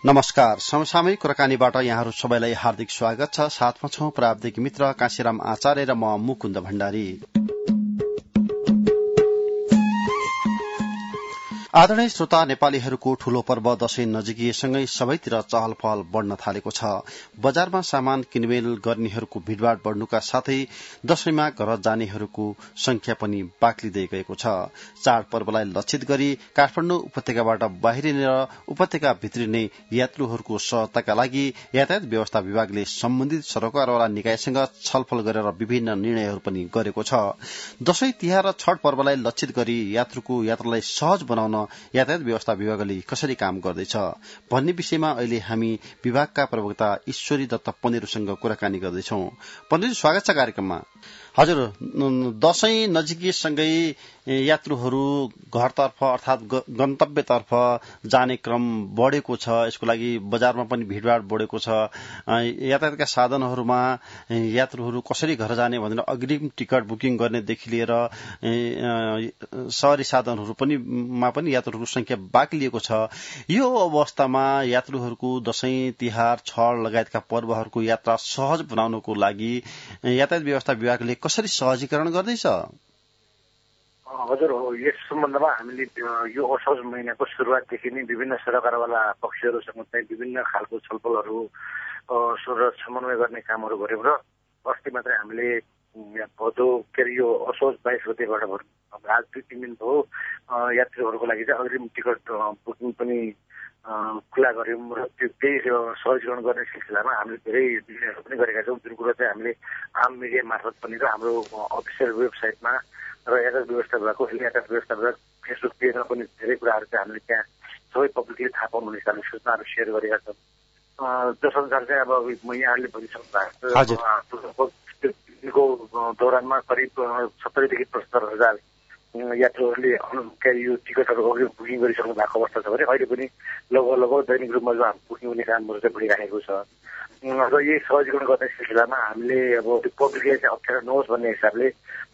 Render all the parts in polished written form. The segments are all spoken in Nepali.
नमस्कार। समसामयिक कुराकानीबाट यहाँहरू सबैलाई हार्दिक स्वागत छ। साथमा छौं प्राविधिक मित्र काशीराम आचार्य र म मुकुन्द भण्डारी। आदरणीय श्रोता, नेपालीहरूको ठूलो पर्व दशैं नजिकिएसँगै सबैतिर चहल पहल बढ़न थालेको छ। बजारमा सामान किनमेल गर्नेहरूको भीड़भाड़ बढ़नुका साथै दशैंमा घर जानेहरूको संख्या पनि बाक्लिँदै गएको छ। चाडपर्वलाई लक्षित गरी काठमाडौँ उपत्यकाबाट बाहिरिने र उपत्यका भित्रिने यात्रुहरूको सहजताका लागि यातायात व्यवस्था विभागले सम्बन्धित सरकारवाला निकायसँग छलफल गरेर विभिन्न निर्णयहरू पनि गरेको छ। दशैं तिहार र छठ पर्वलाई लक्षित गरी यात्रुको यात्रालाई सहज बनाउन यातायात व्यवस्था विभागले कसरी काम गर्दैछ भन्ने विषयमा अहिले हामी विभागका प्रवक्ता ईश्वरी दत्त पन्देरुसँग कुराकानी गर्दैछौ। पन्देरु, स्वागत छ कार्यक्रममा। हजुर, दशैं नजिकिएसँगै यात्रुहरू घरतर्फ अर्थात गन्तव्यतर्फ जाने क्रम बढ़ेको छ। यसको लागि बजारमा पनि भीड़भाड़ बढ़ेको छ। यातायातका साधनहरूमा यात्रुहरू कसरी घर जाने भनेर अग्रिम टिकट बुकिङ गर्नेदेखि लिएर शहरी साधनहरू पनि यात्रुहरूको संख्या बाक्लिएको छ। यो अवस्थामा यात्रुहरूको दशैं तिहार छठ लगायतका पर्वहरूको यात्रा सहज बनाउनको लागि यातायात व्यवस्था विभागले कसरी सहजीकरण गर्दैछ? हजुर, यस सम्बन्धमा हामीले यो असोज महिनाको सुरुवातदेखि नै विभिन्न सरकारवाला पक्षहरूसँग चाहिँ विभिन्न खालको छलफलहरू समन्वय गर्ने कामहरू गर्यौं र अस्ति मात्रै हामीले भदौ यो असोज 22 गतेबाट आज 2-3 दिन भयो यात्रीहरूको लागि चाहिँ अग्रिम टिकट बुकिङ पनि खुला गर्यौं र त्यही सहजीकरण गर्ने सिलसिलामा हामीले धेरै निर्णयहरू पनि गरेका छौँ, जुन कुरो चाहिँ हामीले आम मिडिया मार्फत पनि र हाम्रो अफिसियल वेबसाइटमा र यातायात व्यवस्था विभागको यातायात व्यवस्था विभाग फेसबुक पेजमा पनि धेरै कुराहरू चाहिँ हामीले त्यहाँ सबै पब्लिकले थाहा पाउनु हुने हिसाबले सूचनाहरू सेयर गरेका छौँ। जसअनुसार चाहिँ अब यहाँहरूले भनिसक्नु भएको दौरानमा करिब 70,000 देखि 75,000 यात्रुहरूले यो टिकटहरू अघि बुकिङ गरिसक्नु भएको अवस्था छ भने अहिले पनि लगभग दैनिक रूपमा जो बुकिङ हुने कामहरू चाहिँ बढिराखेको छ र यही सहजीकरण गर्ने सिलसिलामा हामीले अब पब्लिकले चाहिँ अप्ठ्यारो नहोस् भन्ने हिसाबले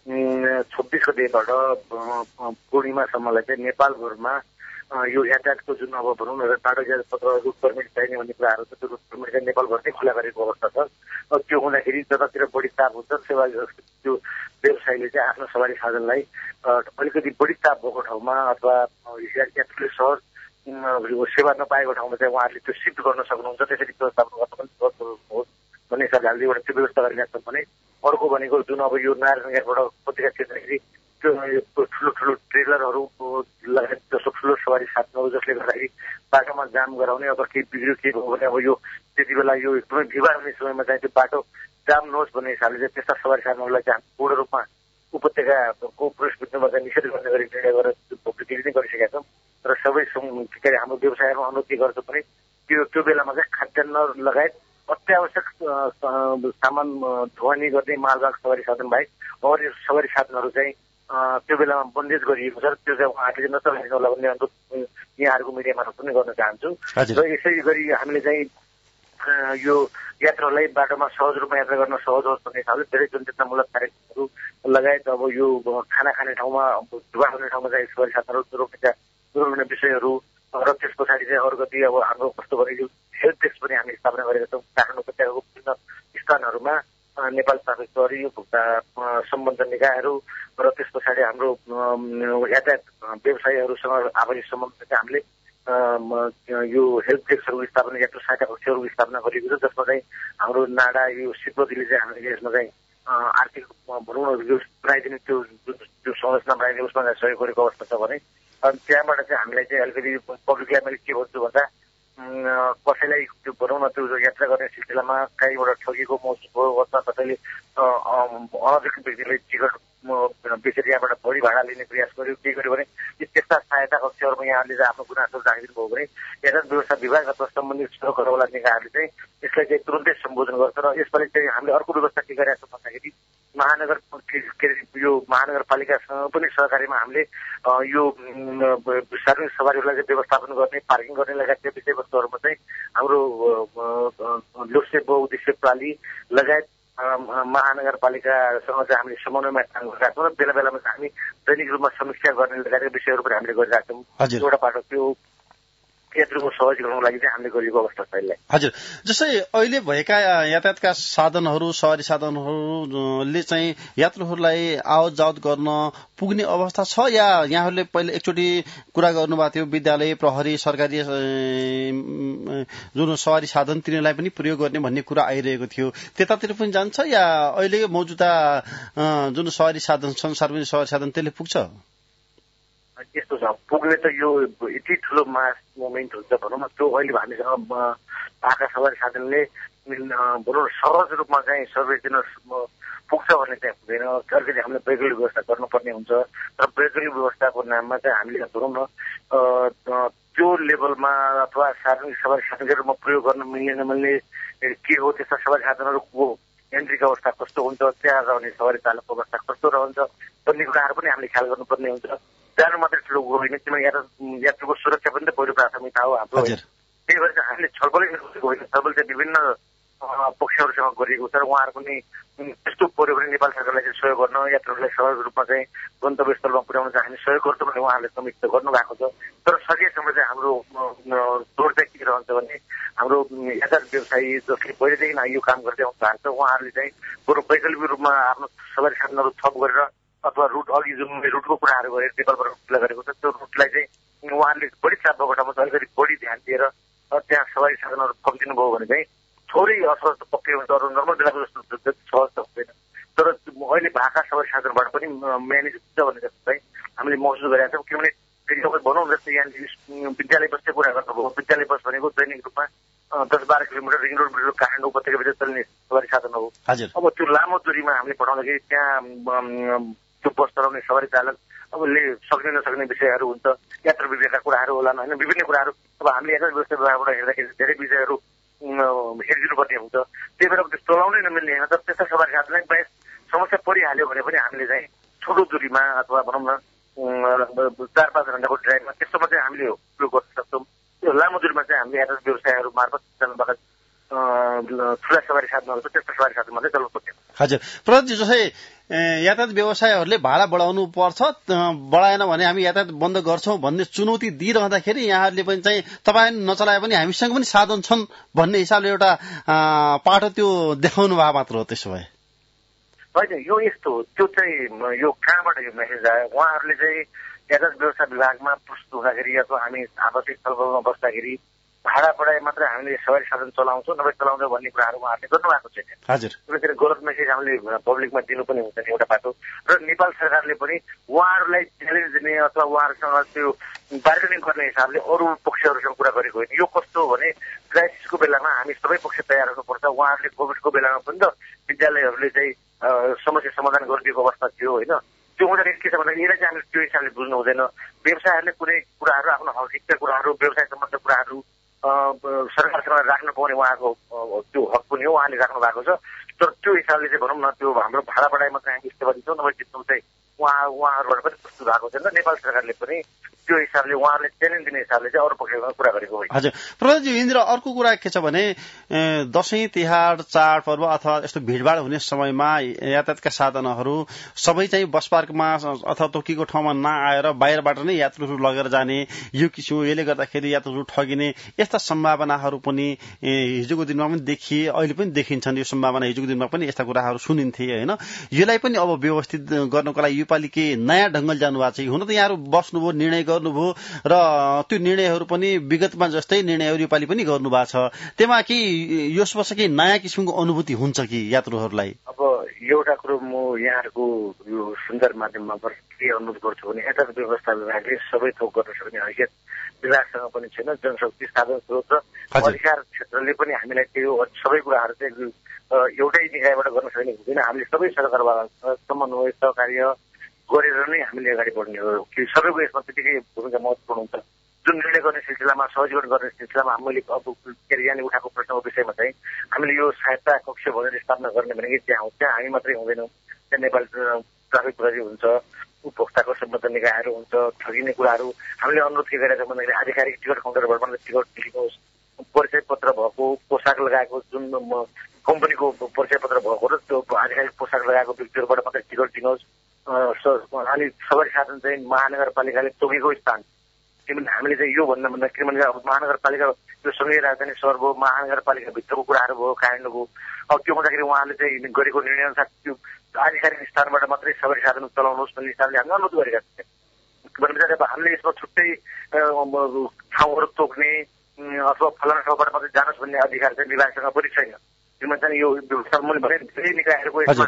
26 गतेबाट पूर्णिमासम्मलाई चाहिँ नेपालभरमा यो यातायातको जुन अब भनौँ न टाढो पत्र रुट पर्मिट चाहिने भन्ने कुराहरू छ, त्यो रुट पर्मिट चाहिँ नेपालभरमै खुला गरेको अवस्था छ। त्यो हुँदाखेरि जतातिर बढी चाप हुन्छ त्यो व्यवसायले चाहिँ आफ्नो सवारी साधनलाई अलिकति बढी चाप भएको ठाउँमा अथवा यात्रुले सहज सेवा नपाएको ठाउँमा चाहिँ उहाँहरूले त्यो सिफ्ट गर्न सक्नुहुन्छ। त्यसरी व्यवस्थापन गर्न पनि सहज होस् भन्ने हिसाबले हामीले एउटा त्यो व्यवस्था गरिरहेका छौँ भने अर्को भनेको जुन अब यो नारायणघाटबाट उपत्यका छिर्दाखेरि त्यो ठुलो ट्रेलरहरू लगायत जस्तो ठुलो सवारी साधनहरू जसले गर्दाखेरि बाटोमा जाम गराउने अथवा केही बिग्रियो के भयो भने अब यो त्यति बेला यो एकदमै भिड हुने समयमा चाहिँ त्यो बाटो जाम नहोस् भन्ने हिसाबले चाहिँ त्यस्ता सवारी साधनहरूलाई चाहिँ पूर्ण रूपमा उपत्यकाको प्रवेश बिन्दुमा चाहिँ निषेध गर्ने गरी निर्णय गरेर पब्लिकले नै गरिसकेका छौँ र सबै हाम्रो व्यवसायमा अनुरोध के गर्छौँ भने त्यो बेलामा चाहिँ खाद्यान्न लगायत अत्यावश्यक सामान ढुवानी गर्ने मालवाहक सवारी साधन बाहेक अरू सवारी साधनहरू चाहिँ त्यो बेलामा बन्देज गरिएको छ। त्यो चाहिँ उहाँहरूले नचलाइदिनु होला भन्ने अनुरोध यहाँहरूको मिडिया मार्फत पनि गर्न चाहन्छु र यसै गरी हामीले चाहिँ यो यात्रालाई बाटोमा सहज रूपमा यात्रा गर्न सहज होस् भन्ने हिसाबले धेरै जनचेतनामूलक कार्यक्रमहरू लगायत अब यो खाना खाने ठाउँमा धुवा हुने ठाउँमा चाहिँ सवारी साधनहरू रोक्ने विषयहरू र त्यस पछाडि चाहिँ अर्गति अब हाम्रो कस्तो भने यो हेल्प डेस्क पनि हामी स्थापना गरेका छौँ काठमाडौँ उपत्यकाको विभिन्न स्थानहरूमा नेपाल ट्राफिक प्रहरी भुक्ता सम्बन्ध निकायहरू र त्यस पछाडि हाम्रो यातायात व्यवसायीहरूसँग आपसी सम्बन्ध चाहिँ हामीले यो हेल्प डेस्कहरू स्थापना यात्रु सहायता कक्षहरू स्थापना गरिएको छ, जसमा चाहिँ हाम्रो नाडा यो सिद्धोजीले चाहिँ हामीले यसमा चाहिँ आर्थिक भनौँ न यो बनाइदिने त्यो संरचना बनाइदिने उसमा चाहिँ सहयोग गरेको अवस्था छ भने अनि त्यहाँबाट चाहिँ हामीलाई चाहिँ अलिकति पब्लिकलाई मैले के भन्छु भन्दा कसैलाई त्यो भनौँ न त्यो यात्रा गर्ने सिलसिलामा कहीँबाट ठगेको महसुस भयो अथवा कसैले अनधिकृत व्यक्तिले टिकट बेचेर यहाँबाट बढी भाडा लिने प्रयास गर्यो के गर्यो भने त्यस्ता सहायता कक्षहरूमा यहाँले चाहिँ आफ्नो गुनासोहरू राखिदिनु भयो भने यातायात व्यवस्था विभाग अथवा सम्बन्धित सरकारवाला निकायहरूले चाहिँ यसलाई चाहिँ तुरन्तै सम्बोधन गर्छ र यसपालि चाहिँ हामीले अर्को व्यवस्था के गरेका छौँ भन्दाखेरि यो महानगरपालिकासँग पनि सहकारीमा हामीले यो सार्वजनिक सवारीहरूलाई चाहिँ व्यवस्थापन गर्ने पार्किङ गर्ने लगायत विषयवस्तुहरूमा चाहिँ हाम्रो लोकसेवा बहुउद्देश्य प्रणाली लगायत महानगरपालिकासँग चाहिँ हामीले समन्वयमा काम गरिरहेका छौँ र बेला बेलामा चाहिँ हामी दैनिक रूपमा समीक्षा गर्ने लगायतका विषयहरू पनि हामीले गरिरहेका छौँ। एउटा बाटो त्यो यात्रुको सहज गर्नको लागि चाहिँ हामीले गरेको अवस्था छ यसलाई। हजुर, जस्तै अहिले भएका यातायातका साधनहरू, सहरी साधनहरूले चाहिँ यात्रुहरूलाई आवत जावत गर्न पुग्ने अवस्था छ, या यहाँहरूले पहिले एकचोटि कुरा गर्नुभएको थियो विद्यालय, प्रहरी, सरकारी जुन सहरी साधन तिनीहरूलाई पनि प्रयोग गर्ने भन्ने कुरा आइरहेको थियो, त्यतातिर पनि जान्छ, या अहिले मौजुदा जुन सहरी साधन छन्, सार्वजनिक सहरी साधन त्यसले पुग्छ? त्यस्तो छ, पुग्ने त यो यति ठुलो मास मुभमेन्ट हुन्छ भनौँ न, त्यो अहिले हामीसँग पाएका सवारी साधनले भनौँ सहज रूपमा चाहिँ सबैजना पुग्छ भन्ने चाहिँ हुँदैन। अलिकति हामीले वैकल्पिक व्यवस्था गर्नुपर्ने हुन्छ, र वैकल्पिक व्यवस्थाको नाममा चाहिँ हामीले भनौँ न त्यो लेभलमा अथवा सार्वजनिक सवारी साधनका रूपमा प्रयोग गर्न मिल्ने नमिल्ने के हो, त्यस्ता सवारी साधनहरूको एन्ट्रीको अवस्था कस्तो हुन्छ, त्यहाँ रहने सवारी चालकको अवस्था कस्तो रहन्छ भन्ने कुराहरू पनि हामीले ख्याल गर्नुपर्ने हुन्छ। जानु मात्रै ठुलो कुरो होइन, किनभने यात्रुको सुरक्षा पनि त पहिलो प्राथमिकता हो हाम्रो। त्यही भएर चाहिँ हामीले छलफलै गरेको होइन, छलफल चाहिँ विभिन्न पक्षहरूसँग गरिएको छ, र उहाँहरूको पनि त्यस्तो पर्यो भने नेपाल सरकारलाई चाहिँ सहयोग गर्न, यात्रुहरूलाई सहज रूपमा चाहिँ गन्तव्यस्थलमा पुर्याउन चाहिँ हामी सहयोग गर्छौँ भने उहाँहरूले समीक्षा गर्नु भएको छ। तर सकेसम्म चाहिँ हाम्रो जोड चाहिँ के रहन्छ भने हाम्रो यातायात व्यवसायी जसले पहिलेदेखि यो काम गर्दै आउनु भएको छ उहाँहरूले चाहिँ बरु वैकल्पिक रूपमा आफ्नो सवारी साधनहरू थप गरेर अथवा रुट अघि जुन रुटको कुराहरू गरेर नेपालबाट रुटलाई गरेको छ त्यो रुटलाई चाहिँ उहाँहरूले बढी चाप बगटामा अलिकति बढी ध्यान दिएर त्यहाँ सवारी साधनहरू थपिदिनु भयो भने चाहिँ थोरै असर त पक्कै हुन्छ, अरू नर्मल बेलाको जस्तो सहज त हुँदैन। तर अहिले भएका सवारी साधनबाट पनि म्यानेज हुन्छ भन्ने जस्तो चाहिँ हामीले महसुस गरेका छौँ। किनभने भनौँ जस्तै यहाँ विद्यालय बसकै कुरा गर्नुभयो, विद्यालय बस भनेको दैनिक रूपमा 10-12 किलोमिटर रिङ रोड काठमाडौँ उपत्यकाभित्र चल्ने सवारी साधन हो। अब त्यो लामो दूरीमा हामीले पठाउँदाखेरि त्यहाँ त्यो बस चलाउने सवारी चालक अबले सक्ने नसक्ने विषयहरू हुन्छ, यात्रु विवेकका कुराहरू होला होइन, विभिन्न कुराहरू अब हामीले यातायात व्यवस्था विभागबाट हेर्दाखेरि धेरै विषयहरू हेरिदिनुपर्ने हुन्छ। त्यही भएर चलाउनै नमिल्ने होइन, तर त्यस्ता सवारी साधनलाई बाहेक समस्या परिहाल्यो भने पनि हामीले चाहिँ छोटो दूरीमा अथवा भनौँ न 4-5 घण्टाको ड्राइभमा त्यस्तोमा चाहिँ हामीले उपयोग गर्न सक्छौँ। त्यो लामो दूरीमा चाहिँ हामीले यातायात व्यवसायहरू मार्फत चल्नुभएका ठुला सवारी साधनहरू छ, त्यस्ता सवारी साधनमा चाहिँ चल्नु पर्ने। हजुर, प्रदीपजी जस्तै यातायात व्यवसायहरूले भाडा बढाउनु पर्छ, बढाएन भने हामी यातायात बन्द गर्छौँ भन्ने चुनौती दिइरहँदाखेरि यहाँहरूले पनि चाहिँ तपाईँ नचलाए पनि हामीसँग पनि साधन छन् भन्ने हिसाबले एउटा पाटो त्यो देखाउनु भएको मात्र हो। त्यसो भए होइन, यो यस्तो हो, त्यो चाहिँ यो कहाँबाट यो मेसेज आयो, उहाँहरूले चाहिँ यातायात व्यवस्था विभागमा प्रस्तुत हुँदाखेरि अथवा हामी आपसी छलफलमा बस्दाखेरि भाडा बढाए मात्रै हामीले सवारी साधन चलाउँछौँ नभए चलाउँछौँ भन्ने कुराहरू उहाँहरूले गर्नुभएको छैन। हजुर, त्यसरी गलत मेसेज हामीले पब्लिकमा दिनु पनि हुँदैन एउटा बाटो। र नेपाल सरकारले पनि उहाँहरूलाई च्यालेन्ज दिने अथवा उहाँहरूसँग त्यो बार्गेनिङ गर्ने हिसाबले अरू पक्षहरूसँग कुरा गरेको होइन। यो कस्तो हो भने क्राइसिसको बेलामा हामी सबै पक्ष तयार हुनुपर्छ। उहाँहरूले कोभिडको बेलामा पनि त विद्यालयहरूले चाहिँ समस्या समाधान गरिदिएको अवस्था थियो होइन। त्यो हुँदाखेरि के छ भन्दाखेरि यसलाई चाहिँ हामीले त्यो हिसाबले बुझ्नु हुँदैन। व्यवसायहरूले कुनै कुराहरू आफ्नो हकिकका कुराहरू व्यवसाय सम्बन्ध कुराहरू सरकारसँग राख्नु पाउने उहाँको त्यो हक पनि हो, उहाँले राख्नु भएको छ। तर त्यो हिसाबले चाहिँ भनौँ न त्यो हाम्रो भाडा बढाइमा चाहिँ हामी सेवा दिन्छौँ नभए दिन्छौँ चाहिँ उहाँहरूबाट पनि प्रस्तुत भएको छैन। नेपाल सरकारले पनि त्यो हिसाबले उहाँहरूले च्यालेन्ज दिने हिसाबले चाहिँ अरू पक्षसँग कुरा गरेको होइन। हजुर, प्रदीपजी इन्द्र अर्को कुरा के छ भने दशैं तिहार चाडपर्व अथवा यस्तो भिडभाड हुने समयमा यातायातका साधनहरू सबै चाहिँ बस पार्कमा अथवा तोकिएको ठाउँमा नआएर बाहिरबाट नै यात्रुहरू लगेर जाने यो किसिम, यसले गर्दाखेरि यात्रुहरू ठगिने यस्ता सम्भावनाहरू पनि हिजोको दिनमा पनि देखिए, अहिले पनि देखिन्छन्। यो सम्भावना हिजोको दिनमा पनि यस्ता कुराहरू सुनिन्थे होइन। यसलाई पनि अब व्यवस्थित गर्नको लागि योपालि के नयाँ ढङ्गले जानुभएको छ? हुन त यहाँहरू बस्नुभयो, निर्णय गर्नुभयो र त्यो निर्णयहरू पनि विगतमा जस्तै निर्णयहरू योपालि पनि गर्नुभएको छ, त्यहाँ कि यस वर्ष केही नयाँ किसिमको अनुभूति हुन्छ कि यात्रुहरूलाई? अब एउटा कुरो म यहाँहरूको यो सुन्दर माध्यममा के अनुरोध गर्छु भने यातायात व्यवस्था विभागले सबै थोक गर्न सक्ने हैसियत विभागसँग पनि छैन। जनशक्ति साधन स्रोत र अधिकार क्षेत्रले पनि हामीलाई त्यो सबै कुराहरू चाहिँ एउटै निकायबाट गर्न सक्ने हुँदैन। हामीले सबै सरकारवालासँग समन्वय सहकार्य गरेर नै हामीले अगाडि बढ्ने हो कि सबैको यसमा त्यतिकै भूमिका महत्त्वपूर्ण हुन्छ। जुन निर्णय गर्ने सिलसिलामा सहजीकरण गर्ने सिलसिलामा मैले अब के अरे यहाँले उठाएको प्रश्नको विषयमा चाहिँ हामीले यो सहायता कक्ष भनेर स्थापना गर्ने भनेको त्यहाँ हामी मात्रै हुँदैनौँ। त्यहाँ नेपाल ट्राफिक प्रहरी हुन्छ, उपभोक्ताको सम्बन्ध निकायहरू हुन्छ, ठगिने कुराहरू हामीले अनुरोध के गरेका छौँ भन्दाखेरि आधिकारिक टिकट काउन्टरबाट मात्रै टिकट दिनुहोस्, परिचय पत्र भएको पोसाक लगाएको जुन कम्पनीको परिचय पत्र भएको र त्यो आधिकारिक पोसाक लगाएको व्यक्तिहरूबाट मात्रै टिकट दिनुहोस्। अनि सवारी साधन चाहिँ महानगरपालिकाले तोकेको स्थान किनभने हामीले चाहिँ यो भन्दा किनभने अब महानगरपालिका यो सँगै राजधानी सहर भयो, महानगरपालिका भित्रको कुराहरू भयो, काण्ड भयो। अब त्यो हुँदाखेरि उहाँले चाहिँ गरेको निर्णय अनुसार त्यो आधिकारिक स्थानबाट मात्रै सवारी साधन चलाउनुहोस् भन्ने हिसाबले हामी अनुरोध गरेका थियौँ। भनेपछि अब हामीले यसमा छुट्टै ठाउँहरू तोक्ने अथवा फलाना ठाउँबाट मात्रै जानुहोस् भन्ने अधिकार चाहिँ विभागसँग पनि छैन। किनभने चाहिँ यो व्यवस्था मैले भने धेरै निकायहरूको यसमा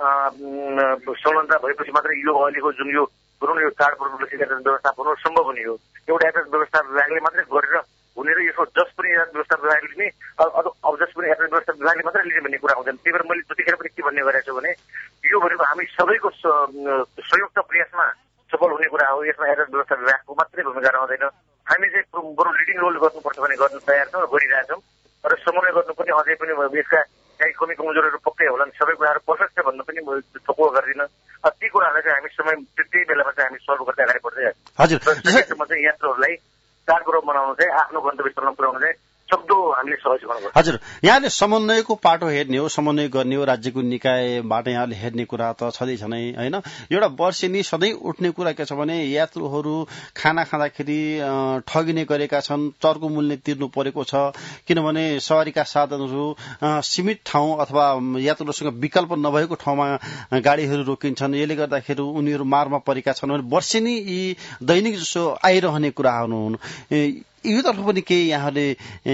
संलग्नता भएपछि मात्रै यो अहिलेको जुन यो भनौँ न यो चाडपर्वको यातायात व्यवस्थापन सम्भव हुने हो। एउटा यातायात व्यवस्था विभागले मात्रै गरेर हुने र यसको जस पनि यातायात व्यवस्था विभागले लिने अब जस पनि यातायात व्यवस्था विभागले मात्रै लिने भन्ने कुरा हुँदैन। त्यही भएर मैले त्यतिखेर पनि के भन्ने गरेको छु भने यो भनेको हामी सबैको संयुक्त प्रयासमा सफल हुने कुरा हो। यसमा यातायात व्यवस्था विभागको मात्रै भूमिका रहँदैन। हामी चाहिँ बरु लिडिङ रोल गर्नुपर्छ भने गर्न तयार छौँ र गरिरहेछौँ र समन्वय गर्नुपर्ने अझै पनि यसका केही कमी कमजोरीहरू पक्कै होलान्। सबै कुराहरू पर्फेक्ट छ भन्न पनि थोपो गर्दिनँ। ती कुराहरूलाई चाहिँ हामी समय त्यही बेलामा चाहिँ हामी सल्भ गर्दै अगाडि बढ्दै हजुर चाहिँ यात्रुहरूलाई चाडपर्व मनाउनु चाहिँ आफ्नो गन्तव्यस्थलमा पुर्याउनु चाहिँ सक्दो हामीले सहज गर्नुपर्छ। हजुर, यहाँले समन्वयको पाटो हेर्ने हो, समन्वय गर्ने हो, राज्यको निकायबाट यहाँले हेर्ने कुरा त छँदैछ नै होइन। एउटा वर्षेनी सधैँ उठ्ने कुरा के छ भने यात्रुहरू खाना खाँदाखेरि ठगिने गरेका छन्, चर्को मूल्य तिर्नु परेको छ। किनभने सवारीका साधनहरू सीमित ठाउँ अथवा यात्रुहरूसँग विकल्प नभएको ठाउँमा गाडीहरू रोकिन्छन्। यसले गर्दाखेरि उनीहरू मारमा परेका छन् भने वर्षेनी यी दैनिक जसो आइरहने कुराहरू हुन्। योतर्फ पनि केही यहाँले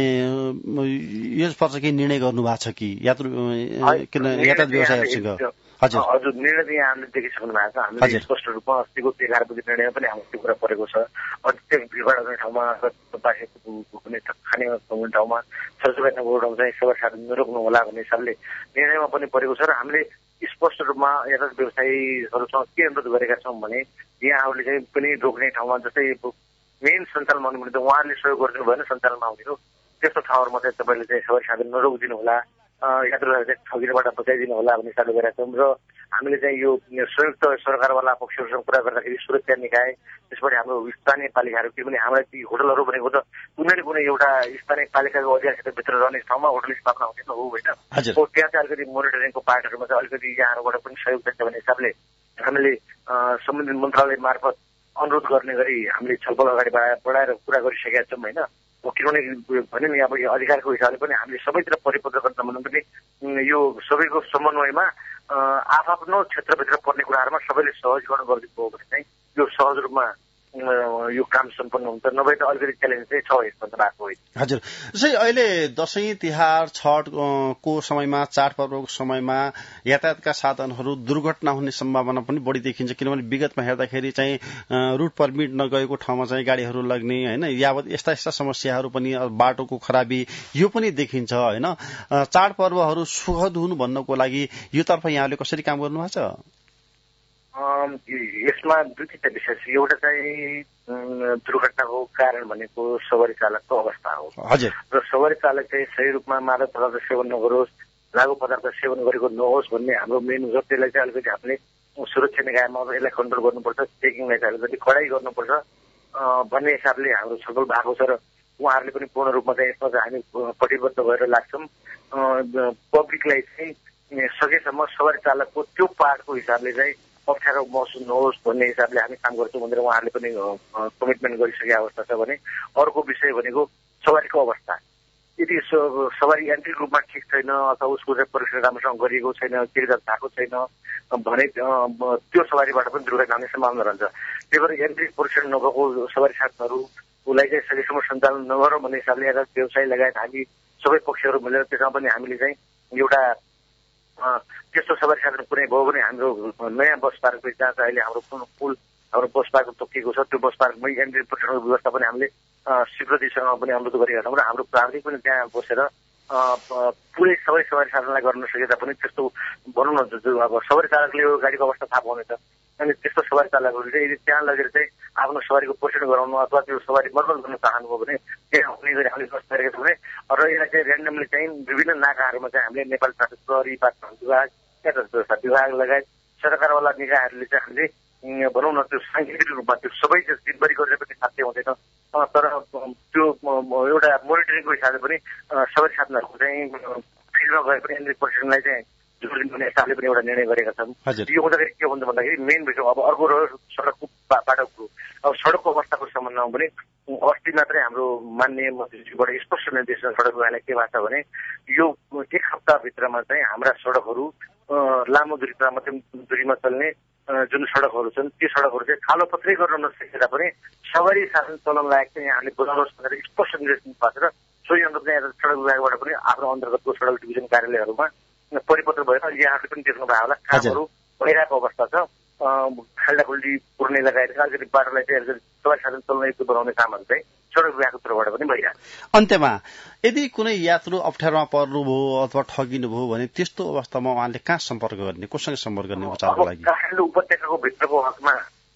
यसपर्छ केही निर्णय गर्नु भएको छ कि यातायात व्यवसायहरूसँग? हजुर, निर्णय चाहिँ हामीले देखिसक्नु भएको छ। हामीले स्पष्ट रूपमा अस्तिको 11 बजी निर्णयमा पनि हाम्रो त्यो कुरा परेको छ। अत्यधिक भिडभाड हुने ठाउँमा हुने खाने हुने ठाउँमा सरसफाइ नगरेको ठाउँमा चाहिँ सवारी साधन नरोक्नु होला भन्ने हिसाबले निर्णयमा पनि परेको छ। र हामीले स्पष्ट रूपमा यातायात व्यवसायीहरूसँग के अनुरोध गरेका छौँ भने यहाँहरूले चाहिँ पनि रोक्ने ठाउँमा जस्तै मेन सञ्चालनमा आउनु भने त उहाँहरूले सहयोग गरिदिनु भएन सञ्चालनमा आउने हो। त्यस्तो ठाउँहरूमा चाहिँ तपाईँले चाहिँ सवारी साधन नरोकिदिनु होला, यात्रुलाई चाहिँ ठगिनबाट बचाइदिनु होला भन्ने हिसाबले गरेका छौँ। र हामीले चाहिँ यो संयुक्त सरकारवाला पक्षहरूसँग कुरा गर्दाखेरि सुरक्षा निकाय त्यसबाट हाम्रो स्थानीय पालिकाहरू के भने हाम्रा ती होटलहरू भनेको त कुनै न कुनै एउटा स्थानीय पालिकाको अधिकार क्षेत्रभित्र रहने ठाउँमा होटल स्थापना हुने त हो होइन। त्यहाँ चाहिँ अलिकति मोनिटरिङको पार्टहरूमा चाहिँ अलिकति यहाँहरूबाट पनि सहयोग चाहिन्छ भन्ने हिसाबले हामीले सम्बन्धित मन्त्रालय मार्फत अनुरोध गर्ने गरी हामीले छलफल अगाडि बढाएर कुरा गरिसकेका छौँ होइन। किनभने भन्यो नि अब यो अधिकारको हिसाबले पनि हामीले सबैतिर परिपत्र गर्न भन्दा पनि यो सबैको समन्वयमा आफ्नो क्षेत्रभित्र पर्ने कुराहरूमा सबैले सहज गर्न गरिदिएको हो भने चाहिँ यो सहज रूपमा यो काम सम्पन्न हुन्छ। नभए त अलिकति च्यालेन्ज चाहिँ छ यसभन्दा भएको होइन। हजुर, जस्तै अहिले दशैं तिहार छठको समयमा चाडपर्वको समयमा यातायातका साधनहरू दुर्घटना हुने सम्भावना पनि बढी देखिन्छ। किनभने विगतमा हेर्दाखेरि चाहिँ रुट पर्मिट नगएको ठाउँमा चाहिँ गाडीहरू लाग्ने होइन, यावत यस्ता समस्याहरू पनि, बाटोको खराबी यो पनि देखिन्छ होइन। चाडपर्वहरू सुखद हुनु भन्नको लागि योतर्फ यहाँले कसरी काम गर्नुभएको छ? यसमा दुई तिनवटा विषय छ। एउटा चाहिँ दुर्घटनाको कारण भनेको सवारी चालकको अवस्था हो। हजुर, र सवारी चालक चाहिँ सही रूपमा मादक पदार्थ सेवन नगरोस्, लागु पदार्थ सेवन गरेको नहोस् भन्ने हाम्रो मेन हो। त्यसलाई चाहिँ अलिकति हामीले सुरक्षा निकायमा यसलाई कन्ट्रोल गर्नुपर्छ, चेकिङलाई चाहिँ अलिकति कडाइ गर्नुपर्छ भन्ने हिसाबले हाम्रो छलफल भएको छ। र उहाँहरूले पनि पूर्ण रूपमा चाहिँ यसमा चाहिँ हामी कटिबद्ध भएर लाग्छौँ। पब्लिकलाई चाहिँ सकेसम्म सवारी चालकको त्यो पार्टको हिसाबले चाहिँ अप्ठ्यारो महसुस नहोस् भन्ने हिसाबले हामी काम गर्छौँ भनेर उहाँहरूले पनि कमिटमेन्ट गरिसकेको अवस्था छ। भने अर्को विषय भनेको सवारीको अवस्था। यदि सवारी यान्त्रिक रूपमा ठिक छैन अथवा उसको चाहिँ परीक्षण राम्रोसँग गरिएको छैन, किरगत भएको छैन भने त्यो सवारीबाट पनि दुर्घटना हुने सम्भावना रहन्छ। त्यही भएर यान्त्रिक परीक्षण नभएको सवारी साधनहरूलाई चाहिँ सकेसम्म सञ्चालन नगरौँ भन्ने हिसाबले यातायात व्यवसायी लगायत हामी सबै पक्षहरू मिलेर त्यसमा पनि हामीले चाहिँ एउटा त्यस्तो सवारी साधन कुनै भयो भने हाम्रो नयाँ बस पार्क जहाँ चाहिँ अहिले हाम्रो पुल हाम्रो बस पार्क तोकिएको छ त्यो बस पार्कमै यान्त्रिक परीक्षणको व्यवस्था पनि हामीले स्वीकृतिसँग पनि अनुरोध गरेका छौँ। र हाम्रो प्राविधिक पनि त्यहाँ बसेर पुरै सबै सवारी साधनलाई गर्न सके तापनि त्यस्तो भनौँ न अब सवारी चालकले यो गाडीको अवस्था थाहा पाउनेछ। अनि त्यस्तो सवारी चालकहरूले चाहिँ यदि त्यहाँ लगेर चाहिँ आफ्नो सवारीको परीक्षण गराउनु अथवा त्यो सवारी मर्मत गर्न चाहनुभयो भने त्यहाँ हुने गरी हामीले व्यवस्था गरेका छौँ। र यसलाई चाहिँ ऱ्यान्डमली चाहिँ विभिन्न नाकाहरूमा चाहिँ हामीले नेपाल ट्राफिक प्रहरी, बाटो विभाग, यातायात व्यवस्था विभाग लगायत सरकारवाला निकायहरूले चाहिँ हामीले भनौँ न त्यो साङ्गीतिक रूपमा त्यो सबै दिनभरि गरेर पनि साध्य हुँदैन। तर त्यो एउटा मोनिटरिङको हिसाबले पनि सवारी साधनहरूको चाहिँ फिल्डमा गए पनि यान्त्रिक परीक्षणलाई चाहिँ जोड दिने हिसाबले पनि एउटा निर्णय गरेका छौँ। यो हुँदाखेरि के हुन्छ भन्दाखेरि मेन विषय अब अर्को रह्यो सडकको बाटोको। अब सडकको अवस्थाको सम्बन्धमा पनि माननीय मन्त्रीज्यूबाट स्पष्ट निर्देशन सडक विभागलाई के भएको छ भने यो एक हप्ताभित्रमा चाहिँ हाम्रा सडकहरू लामो दूरीमा चल्ने जुन सडकहरू छन् ती सडकहरू चाहिँ कालोपत्रै गर्न नसकेर पनि सवारी साधन चलाउन लायक चाहिँ यहाँले बनाउनुहोस् भनेर स्पष्ट निर्देशन भएको छ र सोही अनुरूप चाहिँ सडक विभागबाट पनि आफ्नो अन्तर्गतको सडक डिभिजन कार्यालयहरूमा परिपत्र भएर यहाँहरूले पनि देख्नुभयो होला कामहरू भइरहेको अवस्था छ। खाल्डाखुल्डी पुर्ने लगायत अलिकति बाटोलाई चाहिँ सवारी साधन चल्न युक्त बनाउने कामहरू चाहिँ सडक विभागको तर्फबाट पनि भइरहेको छ। अन्त्यमा यदि कुनै यात्रु अप्ठ्यारोमा पर्नुभयो अथवा ठगिनुभयो भने त्यस्तो अवस्थामा उहाँले कहाँ सम्पर्क गर्ने, कोसँग सम्पर्क गर्ने उपचारको लागि? काठमाडौँ उपत्यकाको भित्रको हकमा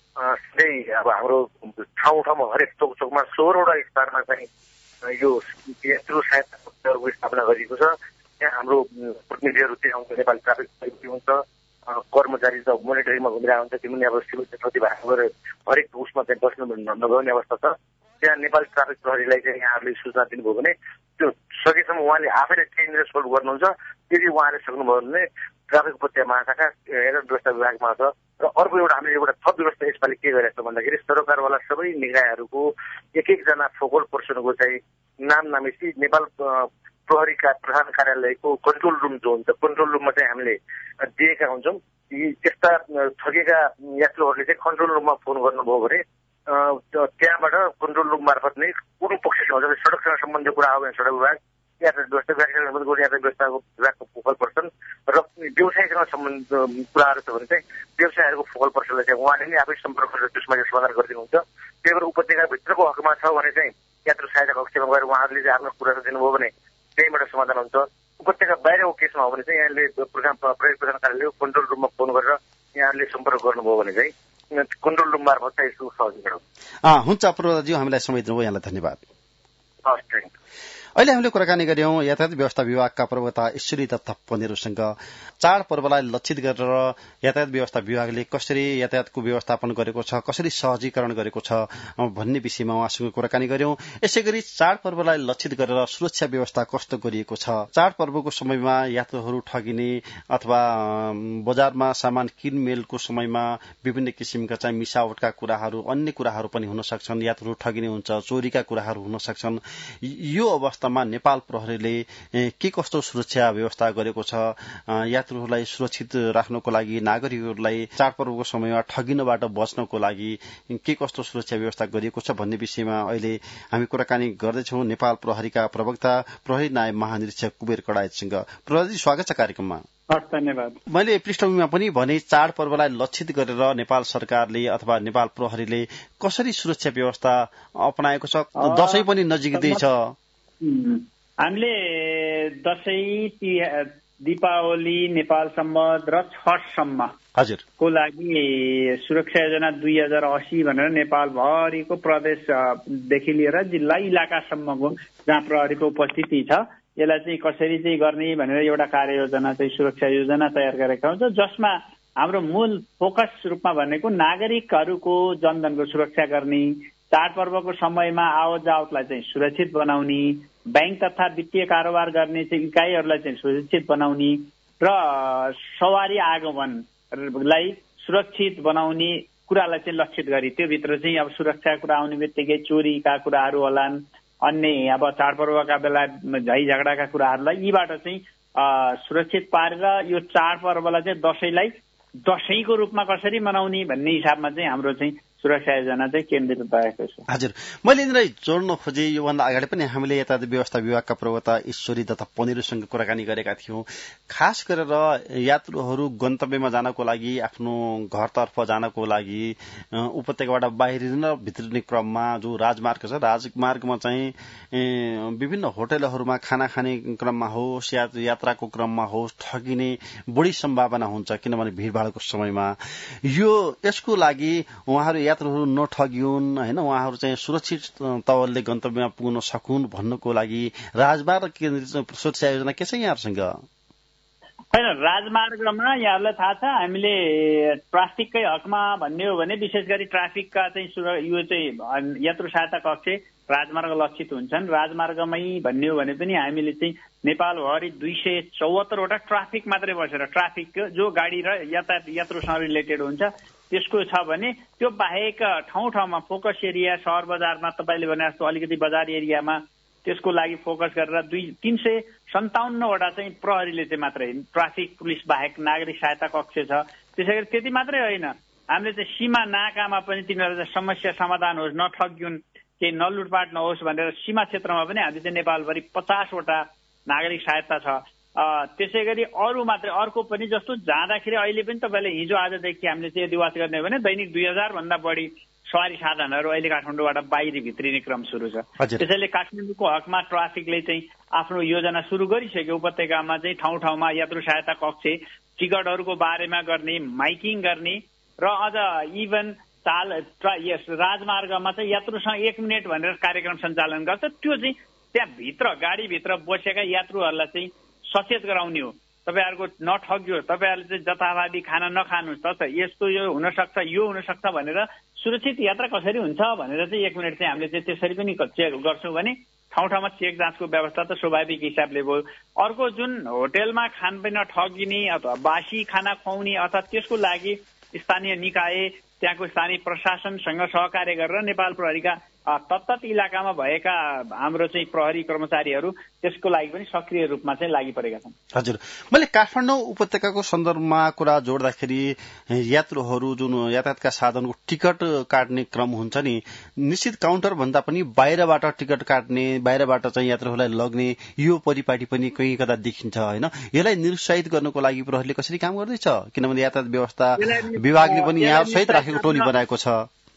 सिधै अब हाम्रो ठाउँ ठाउँमा हरेक चोक चोकमा 16वटा स्थानमा चाहिँ यो यात्रु सहायता कक्षहरूको स्थापना गरिएको छ। त्यहाँ हाम्रो प्रतिनिधिहरू चाहिँ आउँछ, नेपाली ट्राफिक हुन्छ, कर्मचारी त मोनिटरिङमा घुमिरहेको हुन्छ, तिमीले अब सिभिल सेफ्टी भएर हरेक उसमा चाहिँ बस्नु नगर्ने अवस्था छ। त्यहाँ नेपाली ट्राफिक प्रहरीलाई चाहिँ यहाँहरूले सूचना दिनुभयो भने त्यो सकेसम्म उहाँले आफैले चेन्ज सोल्भ गर्नुहुन्छ। यदि उहाँले सक्नुभयो भने ट्राफिक उपत्यका महाशाखा यातायात व्यवस्था विभागमा छ। र अर्को एउटा हामीले एउटा थप व्यवस्था यसपालि के गरेको छ भन्दाखेरि सरकारवाला सबै निकायहरूको एक एकजना फोकल पर्सनको चाहिँ नाम नामेसी नेपाल प्रहरीका प्रधान कार्यालयको कन्ट्रोल रुम जो हुन्छ, कन्ट्रोल रुममा चाहिँ हामीले दिएका हुन्छौँ। यी त्यस्ता ठगेका यात्रुहरूले चाहिँ कन्ट्रोल रुममा फोन गर्नुभयो भने त्यहाँबाट कन्ट्रोल रुम मार्फत नै कुनै पक्षसँग सडकसँग सम्बन्धित कुरा हो भने सडक विभाग, यातायात व्यवस्था विभागसँग सम्बन्धित यातायात व्यवस्थाको विभागको फोकल पर्सन र व्यवसायसँग सम्बन्धित कुराहरू छ भने चाहिँ व्यवसायहरूको फोकल पर्सनलाई चाहिँ उहाँले नै आफै सम्पर्क गरेर त्यसमा चाहिँ समाधान गरिदिनुहुन्छ। त्यही भएर उपत्यकाभित्रको हकमा छ भने चाहिँ यात्रु सहायता कक्षमा गएर उहाँहरूले चाहिँ आफ्नो कुरा दिनुभयो भने त्यहीँबाट समाधान हुन्छ। उपत्यका बाहिरको केसमा हो भने चाहिँ यहाँले प्रहरी प्रधान कार्यालयको कन्ट्रोल रुममा फोन गरेर यहाँहरूले सम्पर्क गर्नुभयो भने चाहिँ कन्ट्रोल रुम मार्फत चाहिँ यसको सहयोग हुन्छ। अपूर्वज्यू, हामीलाई समय दिनुभयो, यहाँलाई धन्यवाद। हस्, थ्याङ्क यू। अहिले हामीले कुराकानी गर्यौं यातायात व्यवस्था विभागका प्रवक्ता ईश्वरी दत्त पनेरूसँग। चाडपर्वलाई लक्षित गरेर यातायात व्यवस्था विभागले कसरी यातायातको व्यवस्थापन गरेको छ, कसरी सहजीकरण गरेको छ भन्ने विषयमा उहाँसँग कुराकानी गर्यौं। यसैगरी चाडपर्वलाई लक्षित गरेर सुरक्षा व्यवस्था कस्तो गरिएको छ, चाडपर्वको समयमा यात्रुहरू ठगिने अथवा बजारमा सामान किनमेलको समयमा विभिन्न किसिमका चाहिँ मिसावटका कुराहरू, अन्य कुराहरू पनि हुन सक्छन्, यात्रुहरू ठगिने हुन्छ, चोरीका कुराहरू हुन सक्छन्। यो अवस्थामा नेपाल प्रहरीले के कस्तो सुरक्षा व्यवस्था गरेको छ, यात्रुहरूलाई सुरक्षित राख्नको लागि, नागरिकहरूलाई चाडपर्वको समयमा ठगिनबाट बच्नको लागि के कस्तो सुरक्षा व्यवस्था गरिएको छ भन्ने विषयमा अहिले हामी कुराकानी गर्दैछौं नेपाल प्रहरीका प्रवक्ता प्रहरी नायब महानिरीक्षक कुबेर कडायतसँग। प्रहरी, स्वागत छ कार्यक्रममा। धन्यवाद। मैले पृष्ठभूमिमा पनि भने चाडपर्वलाई लक्षित गरेर नेपाल सरकारले अथवा नेपाल प्रहरीले कसरी सुरक्षा व्यवस्था अपनाएको छ? दशैं पनि नजिकै छ। हामीले दशैं, दीपावली, नेपाल सम्वत र छठसम्म को लागि सुरक्षा योजना 2080 भनेर नेपालभरिको प्रदेशदेखि लिएर जिल्ला इलाकासम्मको जहाँ प्रहरीको उपस्थिति छ यसलाई चाहिँ कसरी चाहिँ गर्ने भनेर एउटा कार्ययोजना चाहिँ सुरक्षा योजना तयार गरेका हुन्छ, जसमा हाम्रो मूल फोकस रूपमा भनेको नागरिकहरूको जनधनको सुरक्षा गर्ने, चाडपर्वको समयमा आवत जावतलाई चाहिँ सुरक्षित बनाउने, बैंक तथा वित्तीय कारोबार गर्ने चाहिँ इकाइहरूलाई चाहिँ सुरक्षित बनाउने र सवारी आगमनलाई सुरक्षित बनाउने कुरालाई चाहिँ लक्षित गरी त्यो भित्र चाहिँ अब सुरक्षा कुरा आउने बित्तिकै चोरीका कुराहरू होलान्, अन्य अब चाडपर्वका बेला झै झगडाका कुराहरूलाई यीबाट चाहिँ सुरक्षित पारेर यो चाडपर्वलाई चाहिँ दशैंलाई दशैंको रूपमा कसरी मनाउने भन्ने हिसाबमा चाहिँ हाम्रो चाहिँ सुरक्षा योजना चाहिँ केन्द्रित भएको छ। हजुर, मैले यिनीलाई जोड्न खोजे योभन्दा अगाडि पनि हामीले यातायात व्यवस्था विभागका प्रवक्ता ईश्वरी दत्त पनेरूसँग कुराकानी गरेका थियौं। खास गरेर यात्रुहरू गन्तव्यमा जानको लागि, आफ्नो घरतर्फ जानको लागि उपत्यकाबाट बाहिरिन भित्रिने क्रममा जो राजमार्ग छ, राजमार्गमा चाहिँ विभिन्न होटलहरूमा खाना खाने क्रममा होस्, यात्राको क्रममा होस्, ठगिने बढी सम्भावना हुन्छ, किनभने भीड़भाड़को समयमा। यसको लागि उहाँहरू यात्रुहरू नठगिउन्, हैन, उहाँहरू चाहिँ सुरक्षित तवरले गन्तव्यमा पुग्न सकुन् भन्नको लागि राजमार्ग केन्द्रित सुरक्षा योजना के छ यहाँहरूसँग? हैन, राजमार्गमा यहाँहरूलाई थाहा छ हामीले ट्राफिककै हकमा भन्ने हो भने विशेष गरी ट्राफिकका चाहिँ यो चाहिँ यात्रु सहायता कक्ष राजमार्ग लक्षित हुन्छन्। राजमार्गमै भन्ने हो भने पनि हामीले चाहिँ नेपालभरि 274वटा ट्राफिक मात्रै बसेर ट्राफिक जो गाडी र यातायात यात्रुसँग रिलेटेड हुन्छ त्यसको छ भने त्यो बाहेक ठाउँ ठाउँमा फोकस एरिया सहर बजारमा तपाईँले भने जस्तो अलिकति बजार एरियामा त्यसको लागि फोकस गरेर 357वटा चाहिँ प्रहरीले चाहिँ मात्रै ट्राफिक पुलिस बाहेक नागरिक सहायता कक्ष छ। त्यसै गरी त्यति मात्रै होइन, हामीले चाहिँ सीमा नाकामा पनि तिनीहरू समस्या समाधान होस्, नठगिउन्, केही नलुटपाट नहोस् भनेर सीमा क्षेत्रमा पनि हामीले चाहिँ नेपालभरि 50वटा नागरिक सहायता छ। त्यसै गरी अरू मात्रै अर्को पनि जस्तो जाँदाखेरि अहिले पनि तपाईँले हिजो आजदेखि हामीले चाहिँ यदि वाच गर्ने हो भने दैनिक 2000 भन्दा बढी सवारी साधनहरू अहिले काठमाडौँबाट बाहिर भित्रिने क्रम सुरु छ। त्यसैले काठमाडौँको हकमा ट्राफिकले चाहिँ आफ्नो योजना सुरु गरिसक्यो। उपत्यकामा चाहिँ ठाउँ ठाउँमा यात्रु सहायता कक्ष, टिकटहरूको बारेमा गर्ने, माइकिङ गर्ने र अझ इभन राजमार्गमा चाहिँ यात्रुसँग 1 मिनट भनेर कार्यक्रम सञ्चालन गर्छ। त्यो चाहिँ त्यहाँभित्र गाडीभित्र बसेका यात्रुहरूलाई चाहिँ सचेत गराउने हो। तपाईँहरूको नठग्योस्, तपाईँहरूले चाहिँ जथाभावी खाना नखानुहोस्, त यस्तो यो हुनसक्छ, यो हुनसक्छ भनेर सुरक्षित यात्रा कसरी हुन्छ भनेर चाहिँ 1 मिनट चाहिँ हामीले चाहिँ त्यसरी पनि चेक गर्छौँ भने ठाउँ ठाउँमा चेक जाँचको व्यवस्था त स्वाभाविक हिसाबले भयो। अर्को जुन होटेलमा खानपिन ठगिने अथवा बासी खाना खुवाउने अथवा त्यसको लागि स्थानीय निकाय त्यहाँको स्थानीय प्रशासनसँग सहकार्य गरेर नेपाल प्रहरीका तत्त इलाकामा भएका हाम्रो चाहिँ प्रहरी कर्मचारीहरू त्यसको लागि पनि सक्रिय रूपमा चाहिँ लागि परेका छन्। हजुर, मैले काठमाडौँ उपत्यकाको सन्दर्भमा कुरा जोड्दाखेरि यात्रुहरू जुन यातायातका साधनको टिकट काट्ने क्रम हुन्छ नि, निश्चित काउन्टर भन्दा पनि बाहिरबाट टिकट काट्ने, बाहिरबाट चाहिँ यात्रुहरूलाई लग्ने यो परिपाटी पनि कहीँ कता देखिन्छ होइन। यसलाई निरुत्साहित गर्नको लागि प्रहरीले कसरी काम गर्दैछ? किनभने यातायात व्यवस्था विभागले पनि यहाँ सहित राखेको टोली बनाएको छ।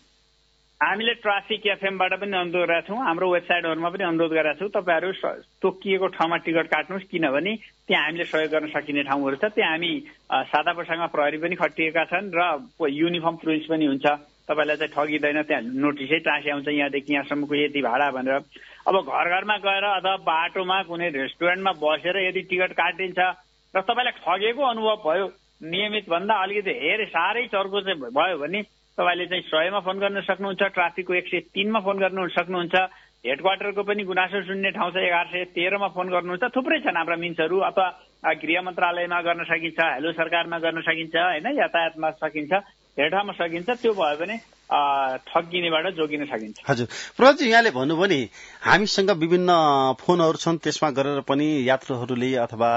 हामीले ट्राफिक एफएमबाट पनि अनुरोध गरेका छौँ, हाम्रो वेबसाइटहरूमा पनि अनुरोध गरेका छौँ, तपाईँहरू तोकिएको ठाउँमा टिकट काट्नुहोस्, किनभने त्यहाँ हामीले सहयोग गर्न सकिने ठाउँहरू छ। त्यहाँ हामी सादा पोसाकमा प्रहरी पनि खटिएका छन् र युनिफर्म पुलिस पनि हुन्छ। तपाईँलाई चाहिँ ठगिँदैन, त्यहाँ नोटिसै टाँसे आउँछ यहाँदेखि यहाँसम्मको यति भाडा भनेर। अब घर घरमा गएर अथवा बाटोमा कुनै रेस्टुरेन्टमा बसेर यदि टिकट काटिन्छ र तपाईँलाई ठगेको अनुभव भयो, नियमित भन्दा अलिकति साह्रै चर्को चाहिँ भयो भने तपाईँले चाहिँ 100मा फोन गर्न सक्नुहुन्छ, ट्राफिकको 103मा फोन गर्नु सक्नुहुन्छ, हेडक्वार्टरको पनि गुनासो सुन्ने ठाउँ छ 1113मा फोन गर्नुहुन्छ। थुप्रै छन् हाम्रा मिन्सहरू, अथवा गृह मन्त्रालयमा गर्न सकिन्छ, हेलो सरकारमा गर्न सकिन्छ होइन, यातायातमा सकिन्छ, धेरै ठाउँमा सकिन्छ। त्यो भयो भने ठगिनेबाट जोगिन सकिन्छ। हजुर, प्रहरीजी यहाँले भन्नुभयो नि हामीसँग विभिन्न फोनहरू छन्, त्यसमा गरेर पनि यात्रुहरूले अथवा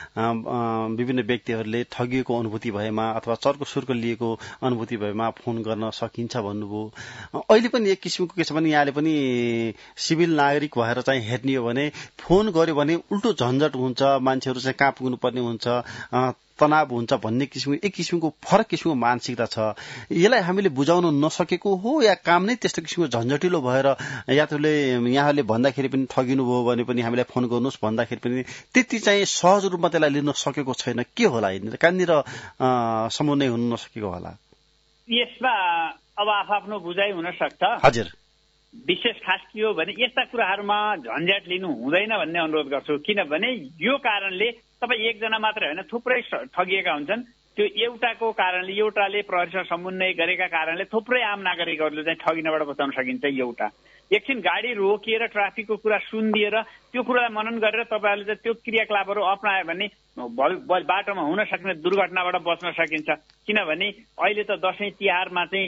विभिन्न व्यक्तिहरूले ठगिएको अनुभूति भएमा अथवा चर्को सुर्को लिएको अनुभूति भएमा फोन गर्न सकिन्छ भन्नुभयो। अहिले पनि एक किसिमको के छ भने यहाँले पनि सिभिल नागरिक भएर चाहिँ हेर्ने हो भने फोन गर्यो भने उल्टो झन्झट हुन्छ, मान्छेहरू चाहिँ कहाँ पुग्नुपर्ने हुन्छ, तनाव हुन्छ भन्ने किसिमको एक किसिमको फरक किसिमको मानसिकता छ। यसलाई हामीले बुझाउन नसकेको हो या काम नै त्यस्तो किसिमको झन्झटिलो भएर यात्रुले यहाँले भन्दाखेरि पनि ठगिनु भयो भने पनि हामीलाई फोन गर्नुहोस् भन्दाखेरि पनि त्यति चाहिँ सहज रूपमा त्यसलाई लिन सकेको छैन, के होला? कहाँनिर समन्वय हुन नसकेको होला? यसमा अब आफ्नो बुझाइ हुन सक्छ। हजुर, विशेष खास के हो भने यस्ता कुराहरूमा झन्झट लिनु हुँदैन भन्ने अनुरोध गर्छु। किनभने यो कारणले तपाईँ एकजना मात्रै होइन, थुप्रै ठगिएका हुन्छन्। त्यो एउटाको कारणले, एउटाले प्रहरीसँग समन्वय गरेका कारणले थुप्रै आम नागरिकहरूले चाहिँ ठगिनबाट बचाउन सकिन्छ। एउटा एकछिन गाडी रोकिएर ट्राफिकको कुरा सुनिदिएर त्यो कुरालाई मनन गरेर तपाईँहरूले चाहिँ त्यो क्रियाकलापहरू अप्नायो भने बाटोमा हुन सक्ने दुर्घटनाबाट बच्न सकिन्छ। किनभने अहिले त दसैँ तिहारमा चाहिँ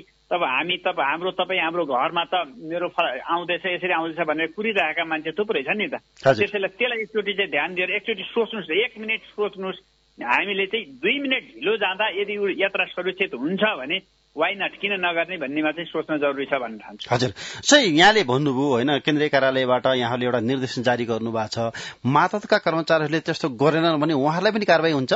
तपाईँ हाम्रो घरमा त मेरो आउँदैछ, यसरी आउँदैछ भनेर कुरिरहेका मान्छे थुप्रै छन् नि त। त्यसैले त्यसलाई एकचोटि चाहिँ ध्यान दिएर एकचोटि सोच्नुहोस्, 1 मिनट सोच्नुहोस्। हामीले चाहिँ 2 मिनट ढिलो जाँदा यदि यात्रा सुरक्षित हुन्छ भने वाइ नट, किन नगर्ने भन्नेमा चाहिँ सोच्न जरुरी छ भन्न चाहन्छु। हजुर, सही यहाँले भन्नुभयो होइन, केन्द्रीय कार्यालयबाट यहाँले एउटा निर्देशन जारी गर्नु भएको छ, मातहतका कर्मचारीहरूले त्यस्तो गरेनन् भने उहाँहरूलाई पनि कारबाही हुन्छ?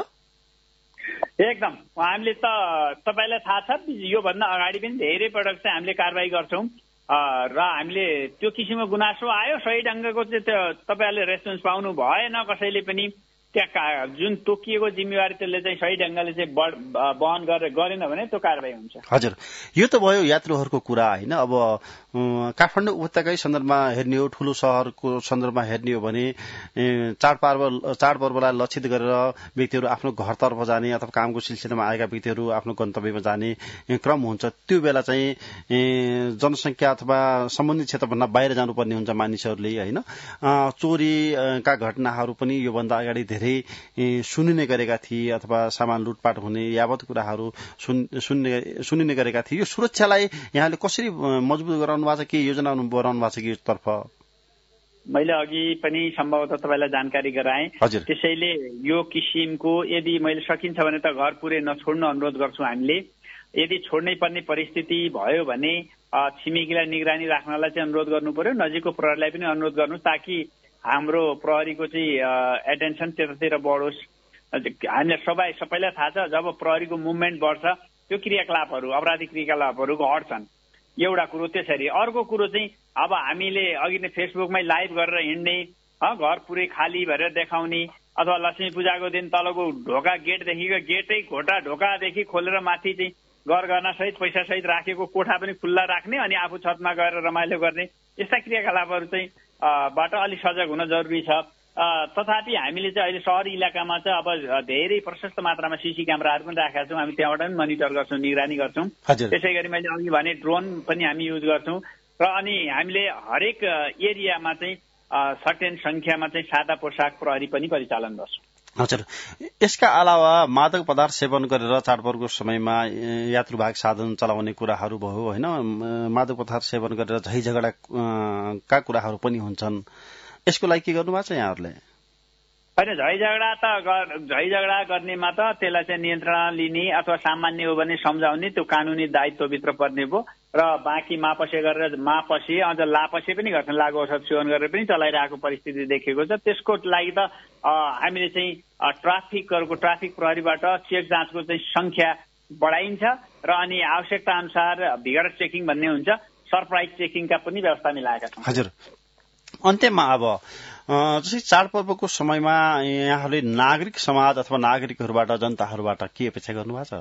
एकदम, हामीले त तपाईँलाई थाहा छ योभन्दा अगाडि पनि धेरै पटक चाहिँ हामीले कारबाही गर्छौँ र हामीले त्यो किसिमको गुनासो आयो सही ढङ्गको चाहिँ तपाईँहरूले रेस्पोन्स पाउनु भएन, कसैले पनि त्यहाँ जुन तोकिएको जिम्मेवारी त्यसले चाहिँ सही ढङ्गले चाहिँ वहन गरेन भने त्यो कारबाही हुन्छ। हजुर, यो त भयो यात्रुहरूको कुरा होइन। अब काठमाडौँ उपत्यकै सन्दर्भमा हेर्ने हो, ठूलो शहरको सन्दर्भमा हेर्ने हो भने चाडपर्वलाई लक्षित गरेर व्यक्तिहरू आफ्नो घरतर्फ जाने अथवा कामको सिलसिलामा आएका व्यक्तिहरू आफ्नो गन्तव्यमा जाने क्रम हुन्छ। त्यो बेला चाहिँ जनसङ्ख्या अथवा सम्बन्धित क्षेत्रभन्दा बाहिर जानुपर्ने हुन्छ मानिसहरूले होइन। चोरीका घटनाहरू पनि योभन्दा अगाडि धेरै सुनिने गरेका थिए अथवा सामान लुटपाट हुने यावत कुराहरू सुनिने गरेका थिए। यो सुरक्षालाई यहाँले कसरी मजबुत गराउनु भएको छ, के योजना बनाउनु भएको छ कि तर्फ? मैले अघि पनि सम्भवतः तपाईँलाई जानकारी गराएँ। त्यसैले यो किसिमको यदि मैले सकिन्छ भने त घर पुरै नछोड्न अनुरोध गर्छौँ हामीले। यदि छोड्नै पर्ने परिस्थिति भयो भने छिमेकीलाई निगरानी राख्नलाई चाहिँ अनुरोध गर्नु पर्यो, नजिकको प्रहरीलाई पनि अनुरोध गर्नु, ताकि हाम्रो प्रहरीको चाहिँ एटेन्सन त्यतातिर बढोस्। हामीलाई सबैलाई थाहा छ, जब प्रहरीको मुभमेन्ट बढ्छ त्यो क्रियाकलापहरू अपराधिक क्रियाकलापहरू घट्छन्। एउटा कुरो त्यसरी। अर्को कुरो चाहिँ अब हामीले अघि नै फेसबुकमै लाइभ गरेर हिँड्ने, घर पुरै खाली भएर देखाउने, अथवा लक्ष्मी पूजाको दिन तलको ढोका गेटदेखिको गेटै ढोकादेखि खोलेर माथि चाहिँ गरगहना सहित पैसा सहित राखेको कोठा पनि खुल्ला राख्ने अनि आफू छतमा गएर रमाइलो गर्ने, यस्ता क्रियाकलापहरू चाहिँ बाट अलिक सजग हुन जरुरी छ। तथापि हामीले चाहिँ अहिले सहरी इलाकामा चाहिँ अब धेरै प्रशस्त मात्रामा सीसी क्यामेराहरू पनि राखेका छौँ। हामी त्यहाँबाट पनि मोनिटर गर्छौँ, निगरानी गर्छौँ। त्यसै गरी मैले अघि भने ड्रोन पनि हामी युज गर्छौँ र अनि हामीले हरेक एरियामा चाहिँ सर्टेन संख्यामा चाहिँ सादा पोसाक प्रहरी पनि परिचालन गर्छौँ। हजुर, यसका अलावा मादक पदार्थ सेवन गरेर चाडपर्वको समयमा यात्रुवाहक साधन चलाउने कुराहरू भयो होइन, मादक पदार्थ सेवन गरेर झै झगडाका कुराहरू पनि हुन्छन्। यसको लागि के गर्नु भएको छ यहाँहरूले? होइन, झै झगडा गर्नेमा त त्यसलाई चाहिँ नियन्त्रण लिने अथवा सामान्य हो भने सम्झाउने त्यो कानुनी दायित्वभित्र पर्ने भयो र बाँकी मापसे गरेर अझ लापसे पनि गर्छन्, लागु औषध सेवन गरेर पनि चलाइरहेको परिस्थिति देखेको छ। त्यसको लागि त हामीले चाहिँ ट्राफिक प्रहरीबाट चेक जाँचको चाहिँ संख्या बढाइन्छ र अनि आवश्यकता अनुसार भिगरस चेकिङ भन्ने हुन्छ, सरप्राइज चेकिङका पनि व्यवस्था मिलाएका छौँ। हजुर, अन्त्यमा अब जस्तै चाडपर्वको समयमा यहाँहरूले नागरिक समाज अथवा नागरिकहरूबाट जनताहरूबाट के अपेक्षा गर्नुभएको छ?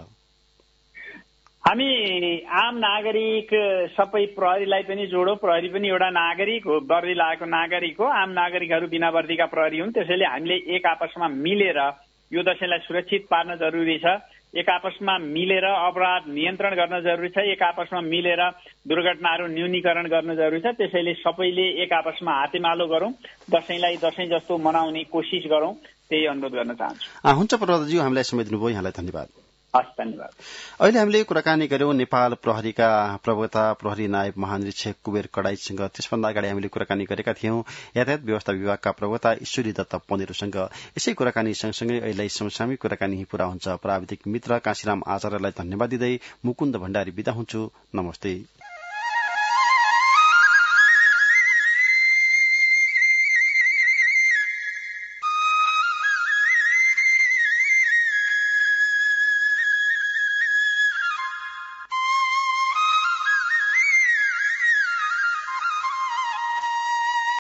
हामी आम नागरिक सबै प्रहरीलाई पनि जोडो, प्रहरी पनि एउटा नागरिक हो, वर्दी लागेको नागरिक हो। आम नागरिकहरू बिना वर्दीका प्रहरी हुन्। त्यसैले हामीले एक आपसमा मिलेर यो दशैंलाई सुरक्षित पार्न जरुरी छ। एक आपसमा मिलेर अपराध नियन्त्रण गर्न जरुरी छ। एक आपसमा मिलेर दुर्घटनाहरू न्यूनीकरण गर्न जरुरी छ। त्यसैले सबैले एक आपसमा हातेमालो गरौं, दशैंलाई दशैं जस्तो मनाउने कोसिस गरौं, त्यही अनुरोध गर्न चाहन्छु। हुन्छ प्रहरीज्यू, हामीलाई समय दिनुभयो, यहाँलाई धन्यवाद। धन्यवाद। अहिले हामीले कुराकानी गर्यौं नेपाल प्रहरीका प्रवक्ता प्रहरी नायब महानिरीक्षक कुबेर कडाईसँग। त्यसभन्दा अगाडि हामीले कुराकानी गरेका थियौं यातायात व्यवस्था विभागका प्रवक्ता ईश्वरी दत्त पनेरूसँग। यसै कुराकानी सँगसँगै अहिले समसामयिक कुराकानी पूरा हुन्छ। प्राविधिक मित्र काशीराम आचार्यलाई धन्यवाद दिँदै मुकुन्द भण्डारी बिदा हुन्छु। नमस्ते।